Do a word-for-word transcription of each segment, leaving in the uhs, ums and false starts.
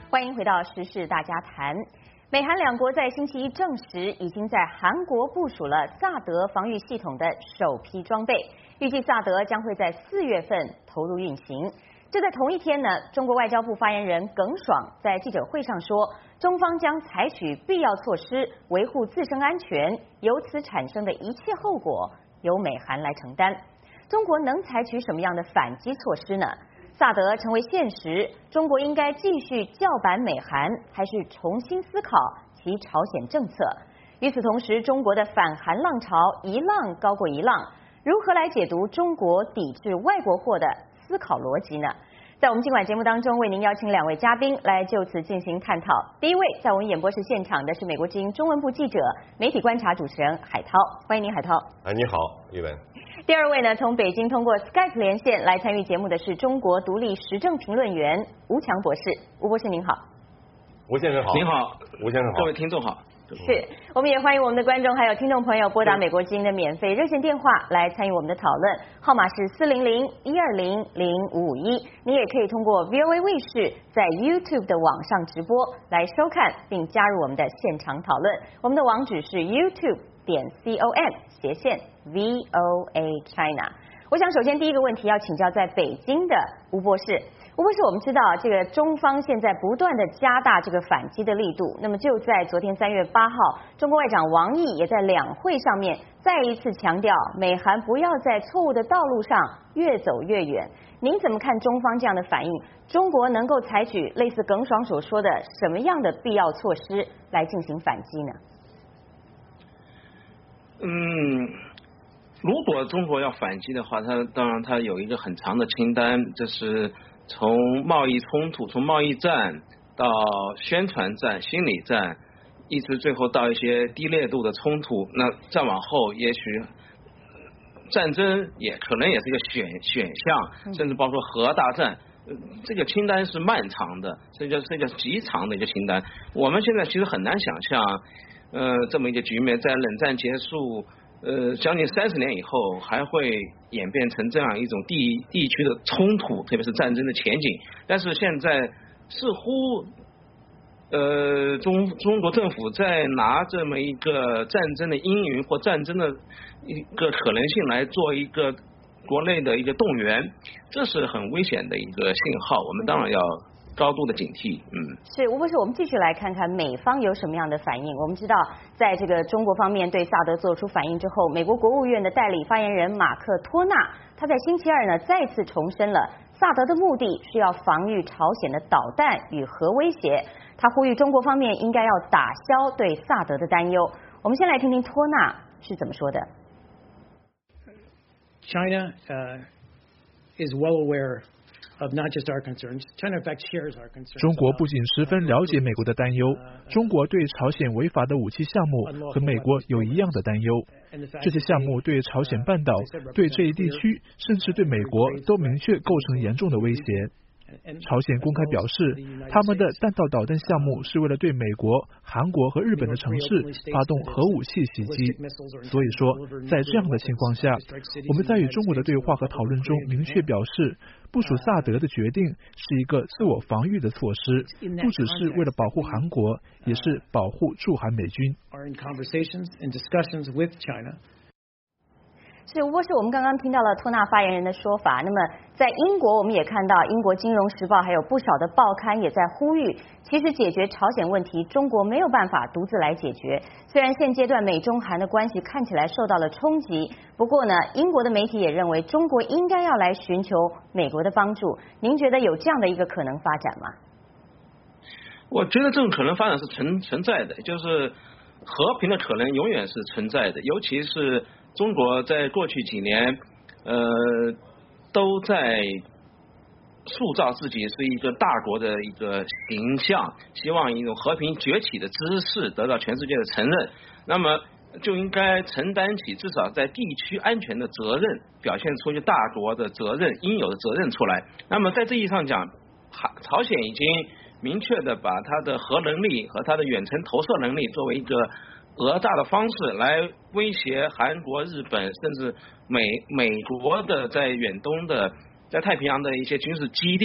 欢迎回到时事大家谈。美韩两国在星期一证实，已经在韩国部署了萨德防御系统的首批装备，预计萨德将会在四月份投入运行。就在同一天呢，中国外交部发言人耿爽在记者会上说，中方将采取必要措施维护自身安全，由此产生的一切后果由美韩来承担。中国能采取什么样的反击措施呢？萨德成为现实，中国应该继续叫板美韩，还是重新思考其朝鲜政策？与此同时，中国的反韩浪潮一浪高过一浪，如何来解读中国抵制外国货的思考逻辑呢？在我们今晚节目当中，为您邀请两位嘉宾来就此进行探讨。第一位在我们演播室现场的是美国之音中文部记者、媒体观察主持人海涛，欢迎您，海涛。 啊，你好，玉文。 第二位呢，从北京通过 Skype 连线来参与节目的是中国独立时政评论员吴强博士。吴博士您好。 吴先生好。 您好， 吴先生好。 各位听众好。 是，我们也欢迎我们的观众还有听众朋友拨打美国之音的免费热线电话来参与我们的讨论，号码是四零零一二零零五五一。你也可以通过 V O A 卫视在 YouTube 的网上直播来收看并加入我们的现场讨论。我们的网址是 YouTube 点 com 斜线 V O A China。我想首先第一个问题要请教在北京的吴博士。吴博士，我们知道这个中方现在不断的加大这个反击的力度，那么就在昨天三月八号，中国外长王毅也在两会上面再一次强调，美韩不要在错误的道路上越走越远。您怎么看中方这样的反应？中国能够采取类似耿爽所说的什么样的必要措施来进行反击呢？ 嗯，如果中国要反击的话，它当然它有一个很长的清单，这是从贸易冲突，从贸易战到宣传战、心理战，一直最后到一些低烈度的冲突，那再往后也许战争也可能也是一个选选项，甚至包括核大战，这个清单是漫长的，这就是一个极长的一个清单。我们现在其实很难想象，呃，这么一个局面在冷战结束呃，将近三十年以后，还会演变成这样一种地地区的冲突，特别是战争的前景。但是现在似乎，呃，中中国政府在拿这么一个战争的阴云或战争的一个可能性来做一个国内的一个动员，这是很危险的一个信号。我们当然要高度的警惕。嗯， 是吴博士，我们继续来看看美方有什么样的反应。我们知道，在这个中国方面对萨德做出反应之后，美国国务院的代理发言人马克托纳，他在星期二呢再次重申了萨德的目的是要防御朝鲜的导弹与核威胁。他呼吁中国方面应该要打消对萨德的担忧。我们先来听听托纳是怎么说的。 China uh, is well aware of not just our concerns. China in fact shares our concerns. 中国不仅十分了解美国的担忧，中国对朝鲜违法的武器项目和美国有一样的担忧。这些项目对朝鲜半岛、对这一地区，甚至对美国都明确构成严重的威胁。朝鲜公开表示，他们的弹道导弹项目是为了对美国、韩国和日本的城市发动核武器袭击。所以说，在这样的情况下，我们在与中国的对话和讨论中明确表示，部署萨德的决定是一个自我防御的措施，不只是为了保护韩国，也是保护驻韩美军。 是吴博士，我们刚刚听到了托纳发言人的说法。那么在英国，我们也看到英国金融时报还有不少的报刊也在呼吁，其实解决朝鲜问题，中国没有办法独自来解决。虽然现阶段美中韩的关系看起来受到了冲击，不过呢，英国的媒体也认为中国应该要来寻求美国的帮助。您觉得有这样的一个可能发展吗？ 我觉得这种可能发展是存存在的，就是和平的可能永远是存在的，尤其是中国在过去几年，呃，都在塑造自己是一个大国的一个形象，希望一种和平崛起的姿势得到全世界的承认。那么就应该承担起至少在地区安全的责任，表现出一个大国的责任，应有的责任出来。那么在这意义上讲，朝鲜已经明确的把它的核能力和它的远程投射能力作为一个讹诈的方式来威胁韩国、日本，甚至美美国的在远东的在太平洋的一些军事基地，呃，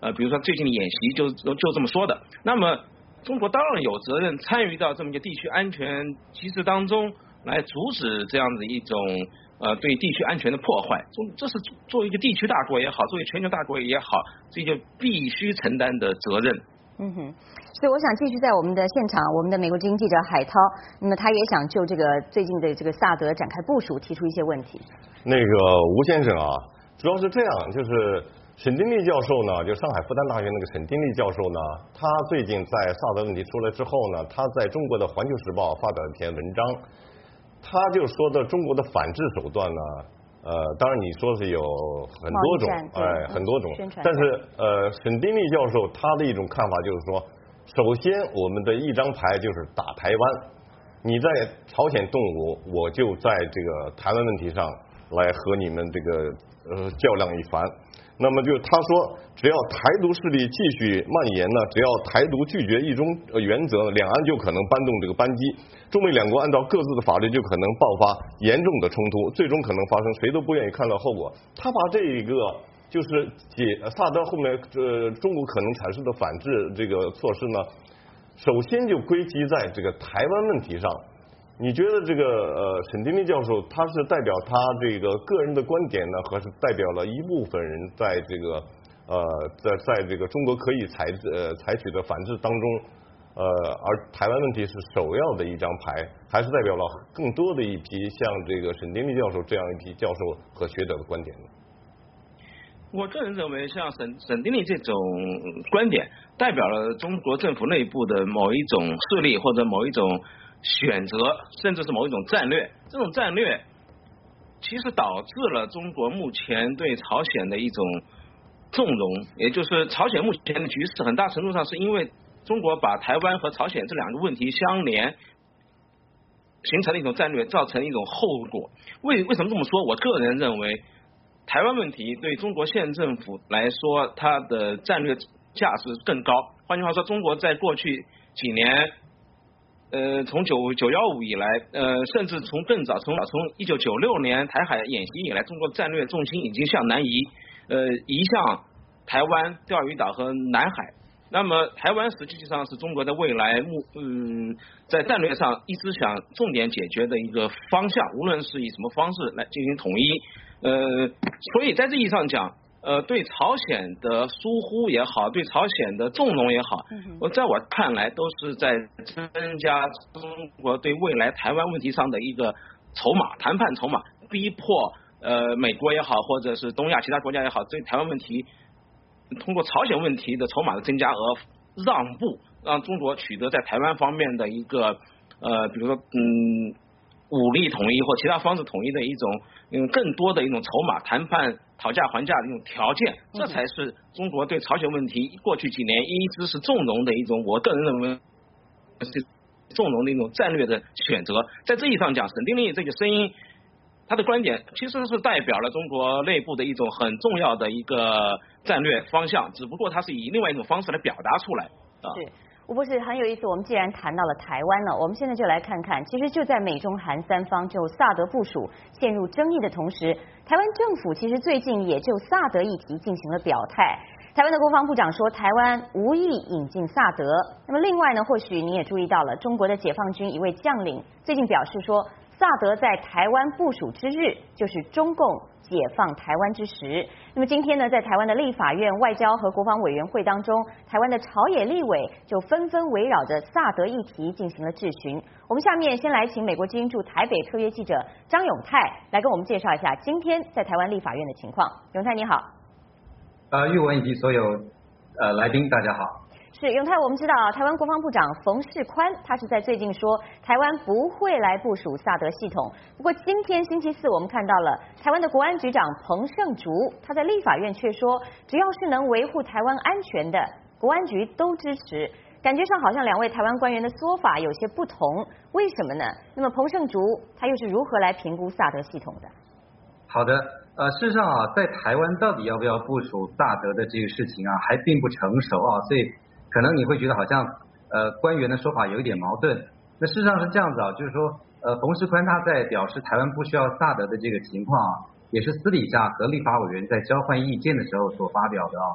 呃，比如说最近的演习就就就这么说的。那么中国当然有责任参与到这么一个地区安全机制当中，来阻止这样的一种呃对地区安全的破坏。这是作为一个地区大国也好，作为全球大国也好，这就必须承担的责任。 嗯哼，所以我想继续在我们的现场，我们的美国之音记者海涛，那么他也想就这个最近的这个萨德展开部署提出一些问题。 那个吴先生啊，主要是这样，就是沈丁利教授呢，就上海复旦大学那个沈丁利教授呢，他最近在萨德问题出来之后呢，他在中国的《环球时报》发表一篇文章，他就说的中国的反制手段呢，呃，当然你说是有很多种，哎，很多种，但是呃，沈丁利教授他的一种看法就是说，首先我们的一张牌就是打台湾，你在朝鲜动武，我就在这个台湾问题上来和你们这个呃较量一番。那么就他说，只要台独势力继续蔓延呢，只要台独拒绝一中原则，两岸就可能搬动这个扳机，中美两国按照各自的法律就可能爆发严重的冲突，最终可能发生谁都不愿意看到后果。他把这一个就是解萨德后面呃中国可能产生的反制这个措施呢，首先就归集在这个台湾问题上。你觉得这个呃沈丁利教授他是代表他这个个人的观点呢，还是代表了一部分人在这个呃在在这个中国可以采呃采取的反制当中，呃而台湾问题是首要的一张牌，还是代表了更多的一批像这个沈丁利教授这样一批教授和学者的观点呢？ 我个人认为，像沈沈丁利这种观点，代表了中国政府内部的某一种势力或者某一种选择，甚至是某一种战略。这种战略其实导致了中国目前对朝鲜的一种纵容，也就是朝鲜目前的局势很大程度上是因为中国把台湾和朝鲜这两个问题相连，形成了一种战略，造成一种后果。为为什么这么说？我个人认为，台湾问题对中国现政府来说，它的战略价值更高。换句话说，中国在过去几年，呃，从九九幺五以来，呃，甚至从更早，从从一九九六年台海演习以来，中国战略重心已经向南移，呃，移向台湾、钓鱼岛和南海。那么，台湾实际上是中国的未来目，嗯，在战略上一直想重点解决的一个方向，无论是以什么方式来进行统一。呃，所以在这意义上讲，呃，对朝鲜的疏忽也好，对朝鲜的纵容也好，我在我看来都是在增加中国对未来台湾问题上的一个筹码，谈判筹码，逼迫呃美国也好，或者是东亚其他国家也好，对台湾问题通过朝鲜问题的筹码的增加而让步，让中国取得在台湾方面的一个呃，比如说嗯。武力统一或其他方式统一的一种，嗯，更多的一种筹码，谈判讨价还价的一种条件，这才是中国对朝鲜问题过去几年一直是纵容的一种，我个人认为是纵容的一种战略的选择。在这意义上讲，沈丁利这个声音，他的观点其实是代表了中国内部的一种很重要的一个战略方向，只不过他是以另外一种方式来表达出来啊。 是。吴博士很有意思，我们既然谈到了台湾了，我们现在就来看看，其实就在美中韩三方就萨德部署陷入争议的同时，台湾政府其实最近也就萨德议题进行了表态。台湾的国防部长说，台湾无意引进萨德。那么另外呢，或许你也注意到了，中国的解放军一位将领最近表示说，萨德在台湾部署之日，就是中共解放台湾之时。那么今天呢，在台湾的立法院外交和国防委员会当中，台湾的朝野立委就纷纷围绕着萨德议题进行了质询。我们下面先来请美国之音驻台北特约记者张永泰来跟我们介绍一下今天在台湾立法院的情况。永泰你好。 呃，玉文以及所有呃来宾大家好。 是永泰，我们知道台湾国防部长冯世宽，他是在最近说台湾不会来部署萨德系统。不过今天星期四，我们看到了台湾的国安局长彭胜竹，他在立法院却说，只要是能维护台湾安全的，国安局都支持。感觉上好像两位台湾官员的说法有些不同，为什么呢？那么彭胜竹他又是如何来评估萨德系统的？ 好的，呃，事实上啊，在台湾到底要不要部署萨德的这个事情啊，还并不成熟啊，所以可能你会觉得好像呃官员的说法有一点矛盾。那事实上是这样子啊，就是说呃冯世宽他在表示台湾不需要萨德的这个情况啊，也是私底下和立法委员在交换意见的时候所发表的啊。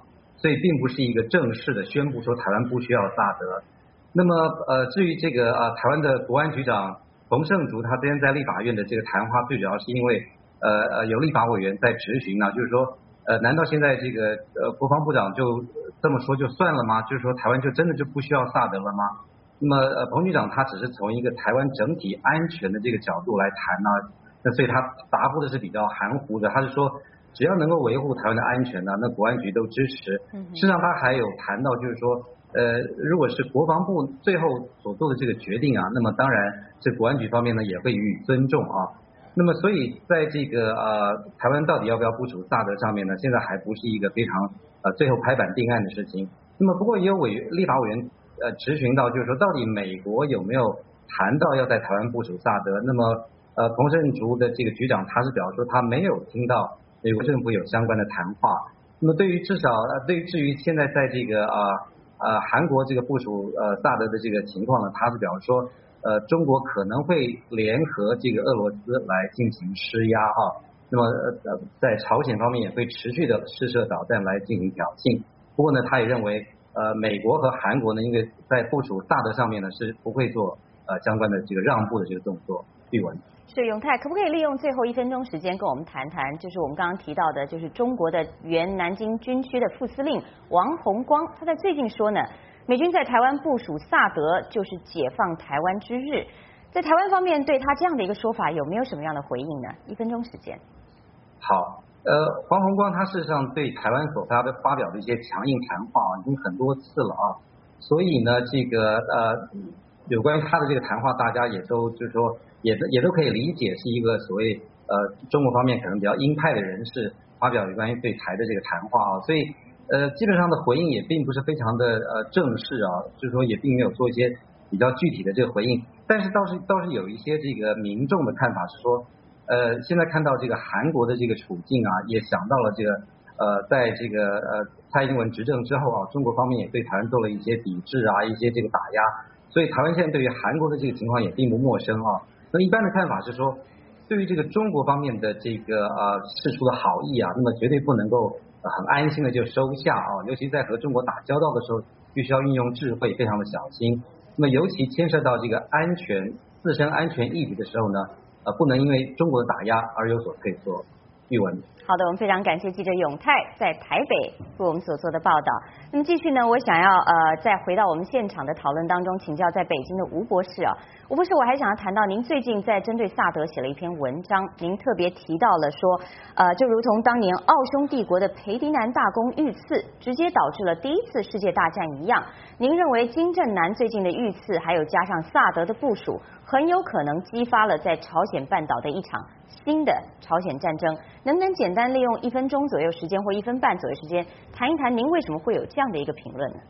所以并不是一个正式的宣布说台湾不需要萨德。那么呃，至于这个呃台湾的国安局长冯胜竹，他之前在立法院的这个谈话，最主要是因为呃呃有立法委员在质询呢，就是说呃难道现在这个呃国防部长就这么说就算了吗？就是说台湾就真的就不需要萨德了吗？那么呃彭局长他只是从一个台湾整体安全的这个角度来谈呢，那所以他答复的是比较含糊的，他是说只要能够维护台湾的安全呢，那国安局都支持。事实上他还有谈到就是说呃如果是国防部最后所做的这个决定啊，那么当然这国安局方面呢也会予以尊重啊。那么所以在这个呃台湾到底要不要部署萨德上面呢，现在还不是一个非常呃最后拍板定案的事情。那么不过也有委立法委员呃质询到，就是说到底美国有没有谈到要在台湾部署萨德？那么呃彭胜竹的这个局长他是表示说他没有听到美国政府有相关的谈话。那么对于至少呃对于至于现在在这个呃呃韩国这个部署呃萨德的这个情况呢，他是表示说呃中国可能会联合这个俄罗斯来进行施压啊。那么呃在朝鲜方面也会持续的试射导弹来进行挑衅。不过呢，他也认为呃美国和韩国呢，因为在部署萨德上面呢是不会做呃相关的这个让步的这个动作。玉文。 是永泰，可不可以利用最后一分钟时间跟我们谈谈，就是我们刚刚提到的，就是中国的原南京军区的副司令王洪光，他在最近说呢，美军在台湾部署萨德就是解放台湾之日。在台湾方面对他这样的一个说法有没有什么样的回应呢？一分钟时间。 好，呃，黄洪光他事实上对台湾所发的发表的一些强硬谈话啊，已经很多次了啊，所以呢，这个呃有关于他的这个谈话，大家也都就是说也也都可以理解是一个所谓呃中国方面可能比较鹰派的人士发表有关于对台的这个谈话啊，所以呃基本上的回应也并不是非常的呃正式啊，就是说也并没有做一些比较具体的这个回应，但是倒是倒是有一些这个民众的看法是说。呃，现在看到这个韩国的这个处境啊，也想到了这个呃，在这个呃蔡英文执政之后啊，中国方面也对台湾做了一些抵制啊，一些这个打压，所以台湾现在对于韩国的这个情况也并不陌生啊。那一般的看法是说，对于这个中国方面的这个呃释出的好意啊，那么绝对不能够很安心的就收下啊，尤其在和中国打交道的时候，必须要运用智慧，非常的小心。那么尤其牵涉到这个安全自身安全议题的时候呢？呃，不能因为中国的打压而有所退缩。玉文。 好的，我们非常感谢记者永泰在台北为我们所做的报道。那么继续呢，我想要呃再回到我们现场的讨论当中，请教在北京的吴博士啊，吴博士，我还想要谈到您最近在针对萨德写了一篇文章，您特别提到了说，呃，就如同当年奥匈帝国的裴迪南大公遇刺，直接导致了第一次世界大战一样，您认为金正男最近的遇刺，还有加上萨德的部署，很有可能激发了在朝鲜半岛的一场新的朝鲜战争，能不能简单利用一分钟左右时间或一分半左右时间谈一谈您为什么会有这样的一个评论呢？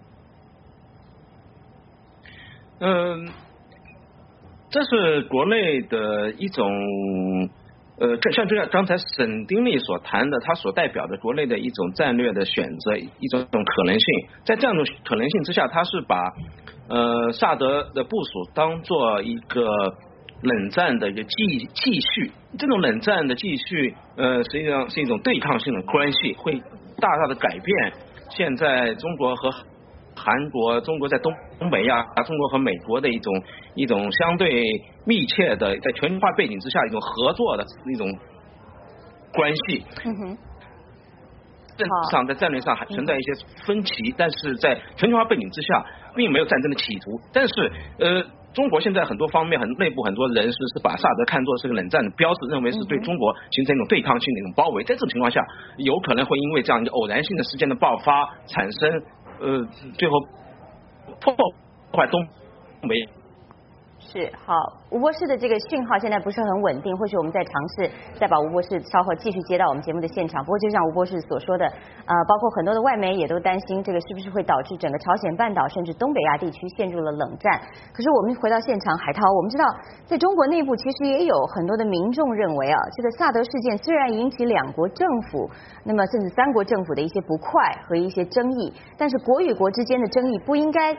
嗯，这是国内的一种呃，像就像刚才沈丁力所谈的，他所代表的国内的一种战略的选择，一种可能性。在这样的可能性之下，他是把呃萨德的部署当做一个冷战的一个继继续，这种冷战的继续，呃，实际上是一种对抗性的关系，会大大的改变现在中国和韩国、中国在东东北亚、中国和美国的一种一种相对密切的，在全球化背景之下一种合作的一种关系。 嗯哼。 政治上在战略上还存在一些分歧，但是在全球化背景之下，并没有战争的企图。但是呃。中国现在很多方面，很内部很多人士是把萨德看作是个冷战的标志，认为是对中国形成一种对抗性的一种包围。在这种情况下，有可能会因为这样一个偶然性的事件的爆发，产生呃最后破坏东北。 是好，吴博士的这个讯号现在不是很稳定，或许我们再尝试再把吴博士稍后继续接到我们节目的现场。不过就像吴博士所说的，呃，包括很多的外媒也都担心这个是不是会导致整个朝鲜半岛甚至东北亚地区陷入了冷战。可是我们回到现场，海涛，我们知道在中国内部其实也有很多的民众认为啊，这个萨德事件虽然引起两国政府，那么甚至三国政府的一些不快和一些争议，但是国与国之间的争议不应该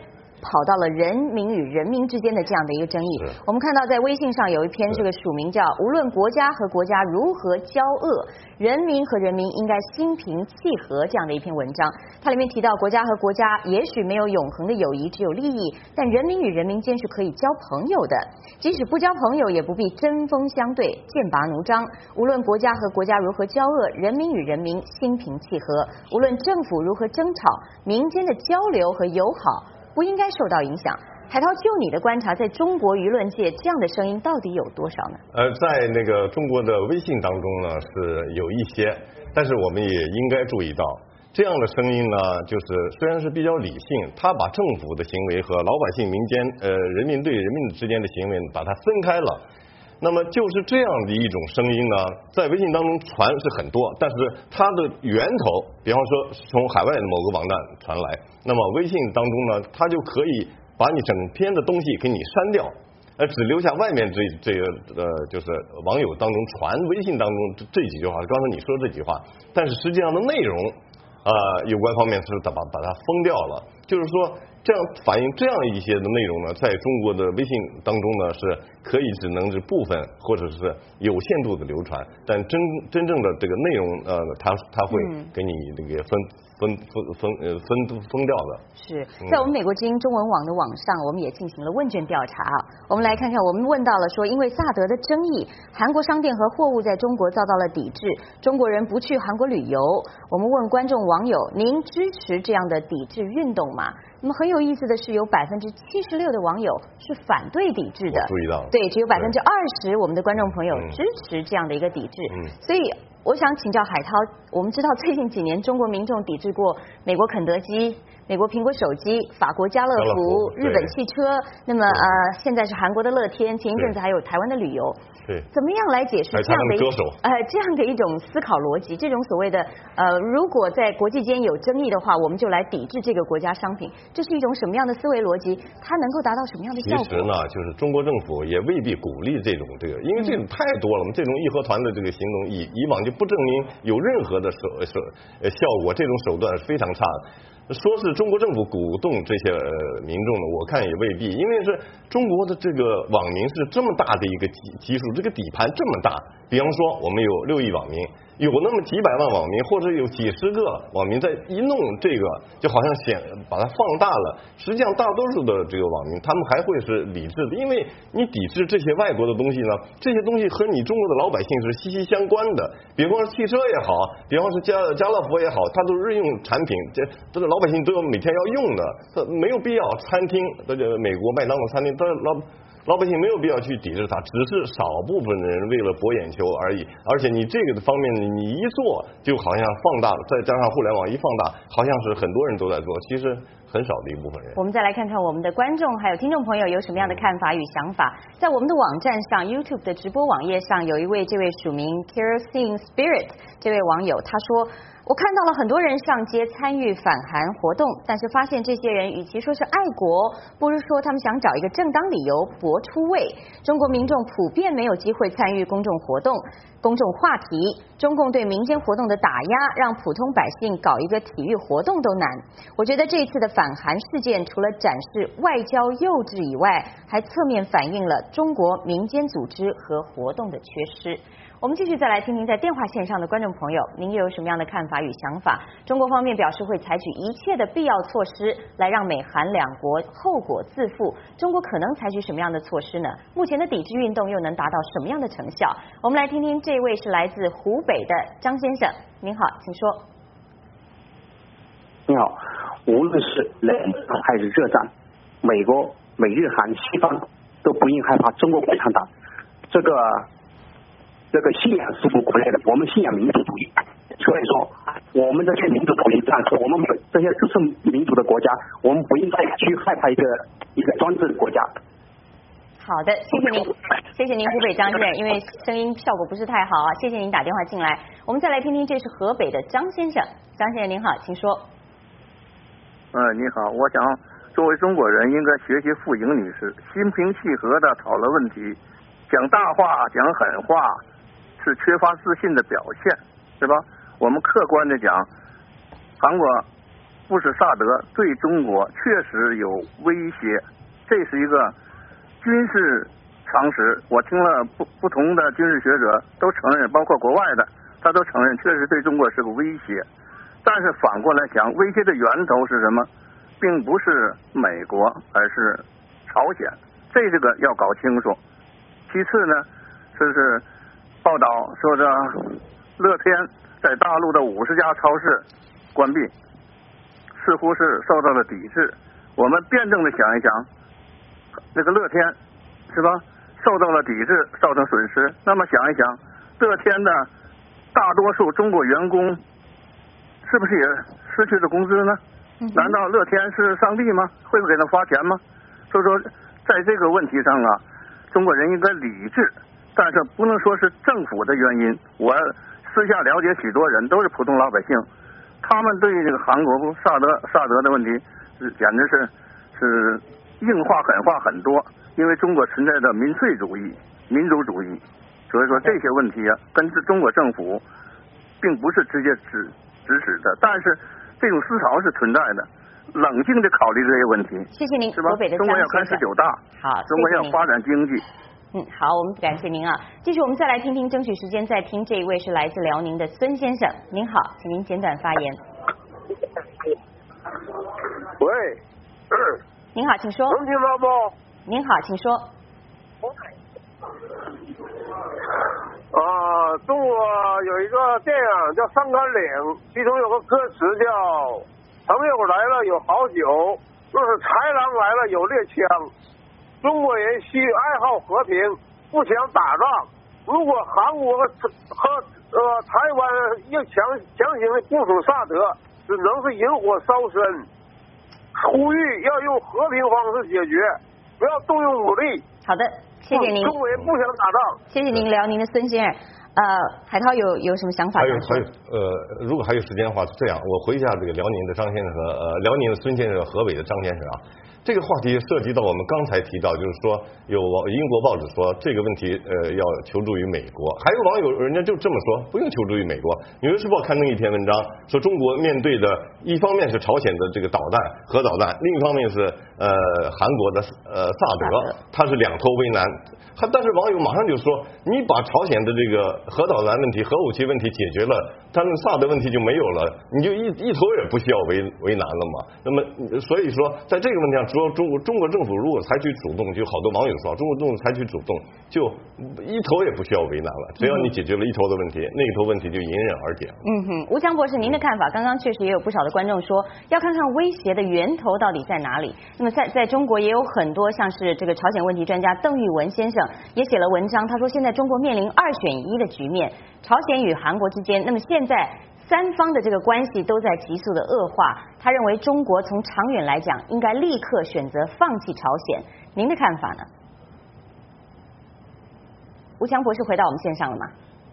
跑到了人民与人民之间的这样的一个争议。我们看到在微信上有一篇这个署名叫“无论国家和国家如何交恶，人民和人民应该心平气和”这样的一篇文章。它里面提到，国家和国家也许没有永恒的友谊，只有利益，但人民与人民间是可以交朋友的。即使不交朋友，也不必针锋相对、剑拔弩张。无论国家和国家如何交恶，人民与人民心平气和。无论政府如何争吵，民间的交流和友好不应该受到影响。海涛，就你的观察，在中国舆论界这样的声音到底有多少呢？ 呃，在那个中国的微信当中呢，是有一些，但是我们也应该注意到，这样的声音呢，就是虽然是比较理性，他把政府的行为和老百姓、民间呃人民对人民之间的行为把它分开了。那么就是这样的一种声音呢，在微信当中传是很多，但是它的源头，比方说从海外的某个网站传来，那么微信当中呢，它就可以把你整篇的东西给你删掉，呃，只留下外面这这个呃，就是网友当中传微信当中这这几句话，刚才你说这句话，但是实际上的内容啊、呃，有关方面是把把它封掉了，就是说。这样反映这样一些的内容呢，在中国的微信当中呢，是可以只能是部分或者是有限度的流传，但真真正的这个内容呃，它它会给你这个分分分分呃分封掉的。 是在我们美国之音中文网的网上，我们也进行了问卷调查啊。我们来看看，我们问到了说，因为萨德的争议，韩国商店和货物在中国遭到了抵制，中国人不去韩国旅游。我们问观众网友，您支持这样的抵制运动吗？那么很有意思的是，有百分之七十六的网友是反对抵制的。 我注意到。 对，只有百分之二十我们的观众朋友支持这样的一个抵制。嗯。所以我想请教海涛，我们知道最近几年中国民众抵制过美国肯德基、美国苹果手机、法国家乐福、日本汽车，那么呃现在是韩国的乐天，前一阵子还有台湾的旅游。 对， 怎么样来解释这样的一呃这样的一种思考逻辑？这种所谓的呃，如果在国际间有争议的话，我们就来抵制这个国家商品，这是一种什么样的思维逻辑？它能够达到什么样的效果？ 其实呢，就是中国政府也未必鼓励这种这个，因为这种太多了。我们这种义和团的这个行动，以以往就不证明有任何的手手呃效果，这种手段是非常差的。说是中国政府鼓动这些、呃、民众呢，我看也未必，因为是中国的这个网民是这么大的一个基基数，这个底盘这么大。比方说，我们有六亿网民，有那么几百万网民，或者有几十个网民在一弄这个，就好像显把它放大了。实际上，大多数的这个网民，他们还会是理智的，因为你抵制这些外国的东西呢，这些东西和你中国的老百姓是息息相关的。比方说汽车也好，比方说家家乐福也好，它都是日用产品，这这个老百姓都有每天要用的，它没有必要。餐厅，这个美国麦当劳餐厅，它老。老百姓没有必要去抵制它，只是少部分人为了博眼球而已。而且你这个方面，你一做就好像放大了，再加上互联网一放大，好像是很多人都在做，其实很少的一部分人。 我们再来看看我们的观众还有听众朋友有什么样的看法与想法。在我们的网站上 YouTube 的直播网页上，有一位这位署名 Kerosene Spirit 这位网友，他说，我看到了很多人上街参与反韩活动，但是发现这些人与其说是爱国，不如说他们想找一个正当理由博出位。中国民众普遍没有机会参与公众活动、公众话题，中共对民间活动的打压，让普通百姓搞一个体育活动都难。我觉得这一次的反韩事件，除了展示外交幼稚以外，还侧面反映了中国民间组织和活动的缺失。我们继续再来听听在电话线上的观众朋友，您又有什么样的看法与想法？中国方面表示会采取一切的必要措施来让美韩两国后果自负。中国可能采取什么样的措施呢？目前的抵制运动又能达到什么样的成效？我们来听听这位是来自湖北的张先生，您好，请说。 你好，无论是冷战还是热战，美国、美日韩西方都不应害怕中国共产党这个。这个信仰是不国内的，我们信仰民主主义，所以说我们这些民主主义战士，我们这些支持民主的国家，我们不应该去害怕一个一个专制的国家。 好的，谢谢您，谢谢您，湖北张先生，因为声音效果不是太好啊，谢谢您打电话进来。我们再来听听，这是河北的张先生，张先生您好，请说。 嗯，你好，我想作为中国人，应该学习傅莹女士，心平气和的讨论问题，讲大话，讲狠话。是缺乏自信的表现，是吧？我们客观的讲，韩国不部署萨德对中国确实有威胁，这是一个军事常识。我听了不不同的军事学者都承认，包括国外的，他都承认确实对中国是个威胁。但是反过来讲，威胁的源头是什么？并不是美国，而是朝鲜，这这个要搞清楚。其次呢，就是报道说这乐天在大陆的五十家超市关闭，似乎是受到了抵制。我们辩证的想一想，那个乐天是吧，受到了抵制，造成损失。那么想一想，乐天的大多数中国员工是不是也失去了工资呢？难道乐天是上帝吗？会不会给他发钱吗？所以说，在这个问题上啊，中国人应该理智，但是不能说是政府的原因。我私下了解许多人，都是普通老百姓，他们对这个韩国萨德萨德的问题，是简直是是硬话狠话很多。因为中国存在的民粹主义、民族主义，所以说这些问题啊，跟中国政府并不是直接指指使的，但是这种思潮是存在的。冷静地考虑这些问题。 谢谢您， 是吧？ 国北的中国要开十九大， 好， 中国要发展经济。 嗯，好，我们感谢您啊。继续，我们再来听听，争取时间再听这一位是来自辽宁的孙先生。您好，请您简短发言。 喂， 您好，请说。 能听到不？ 您好，请说。 啊，中国有一个电影叫《上甘岭》，其中有个歌词叫朋友来了有好酒，若是豺狼来了有猎枪。中国人需爱好和平，不想打仗。如果韩国和和呃台湾要强强行的部署萨德，只能是引火烧身。呼吁要用和平方式解决，不要动用武力。 好的，谢谢您。 中国人不想打仗。 谢谢您，辽宁的孙先生。呃，海涛有有什么想法？ 还有还有呃，如果还有时间的话，是这样，我回一下这个辽宁的张先生和呃辽宁的孙先生和河北的张先生啊。这个话题涉及到我们刚才提到，就是说有英国报纸说这个问题呃要求助于美国，还有网友人家就这么说，不用求助于美国。纽约时报刊登一篇文章说，中国面对的一方面是朝鲜的这个导弹核导弹，另一方面是呃韩国的呃萨德，它是两头为难。还但是网友马上就说，你把朝鲜的这个核导弹问题、核武器问题解决了，但是萨德问题就没有了，你就一一头也不需要为为难了嘛。那么所以说，在这个问题上，主要中国中国政府如果采取主动，就好多网友说，中国政府采取主动，就一头也不需要为难了。只要你解决了一头的问题，那一头问题就迎刃而解了。 嗯哼，吴强博士，您的看法？刚刚确实也有不少的观众说，要看看威胁的源头到底在哪里。那么在在中国也有很多像是这个朝鲜问题专家邓玉文先生也写了文章，他说现在中国面临二选一的局面，朝鲜与韩国之间，那么现在三方的这个关系都在急速的恶化。他认为中国从长远来讲，应该立刻选择放弃朝鲜。您的看法呢？吴强博士回到我们线上了吗？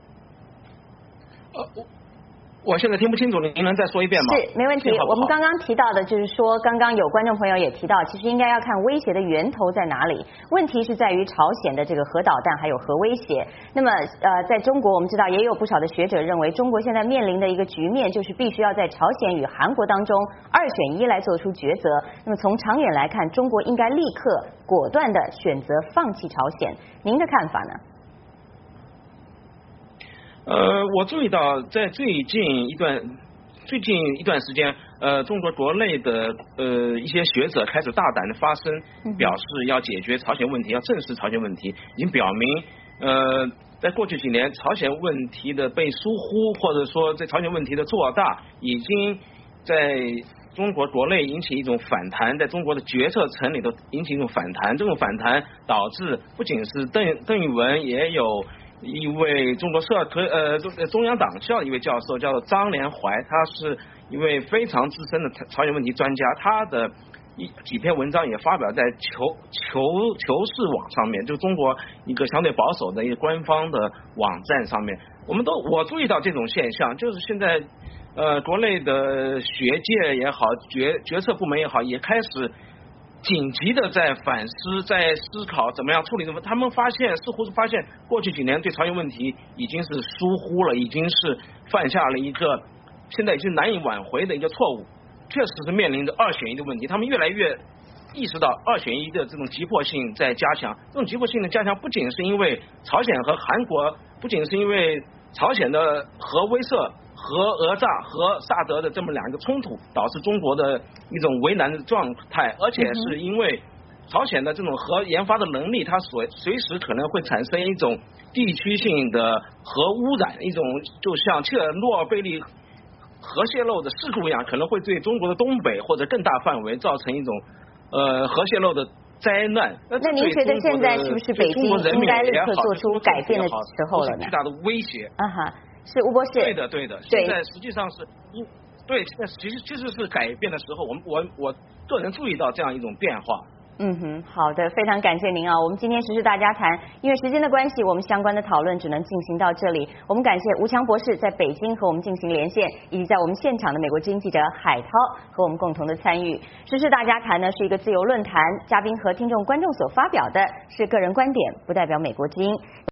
呃，我我现在听不清楚，您能再说一遍吗？ 是，没问题。我们刚刚提到的就是说，刚刚有观众朋友也提到，其实应该要看威胁的源头在哪里。问题是在于朝鲜的这个核导弹还有核威胁。那么呃，在中国我们知道也有不少的学者认为，中国现在面临的一个局面就是必须要在朝鲜与韩国当中二选一来做出抉择。那么从长远来看，中国应该立刻果断的选择放弃朝鲜。您的看法呢？ 呃，我注意到在最近一段最近一段时间，呃，中国国内的呃一些学者开始大胆的发声，表示要解决朝鲜问题，要正视朝鲜问题，已经表明，呃，在过去几年朝鲜问题的被疏忽，或者说在朝鲜问题的做大，已经在中国国内引起一种反弹，在中国的决策层里头引起一种反弹，这种反弹导致不仅是邓邓玉文，也有一位中国社推呃中中央党校的一位教授叫做张连怀，他是一位非常资深的朝鲜问题专家，他的一几篇文章也发表在求求求是网上面，就中国一个相对保守的一个官方的网站上面。我们都我注意到这种现象，就是现在呃国内的学界也好，决决策部门也好，也开始紧急的在反思，在思考怎么样处理。他们发现，似乎是发现过去几年对朝鲜问题已经是疏忽了，已经是犯下了一个现在已经难以挽回的一个错误。 确实是面临着二选一的问题，他们越来越意识到二选一的这种急迫性在加强。这种急迫性的加强不仅是因为朝鲜和韩国，不仅是因为朝鲜的核威慑、核讹诈和萨德的这么两个冲突导致中国的一种为难的状态，而且是因为朝鲜的这种核研发的能力，它所随时可能会产生一种地区性的核污染，一种就像切尔诺贝利核泄漏的事故一样，可能会对中国的东北或者更大范围造成一种呃核泄漏的灾难。 那您觉得现在是不是北京应该立刻做出改变的时候了呢？ 巨大的威胁。 啊哈，是吴博士。 对的，对的。现在实际上是，对，现在其实其实是改变的时候。我们我我个人注意到这样一种变化。 嗯哼，好的，非常感谢您啊！我们今天时事大家谈，因为时间的关系，我们相关的讨论只能进行到这里。我们感谢吴强博士在北京和我们进行连线，以及在我们现场的美国之音记者海涛和我们共同的参与。时事大家谈呢是一个自由论坛，嘉宾和听众观众所发表的是个人观点，不代表美国之音。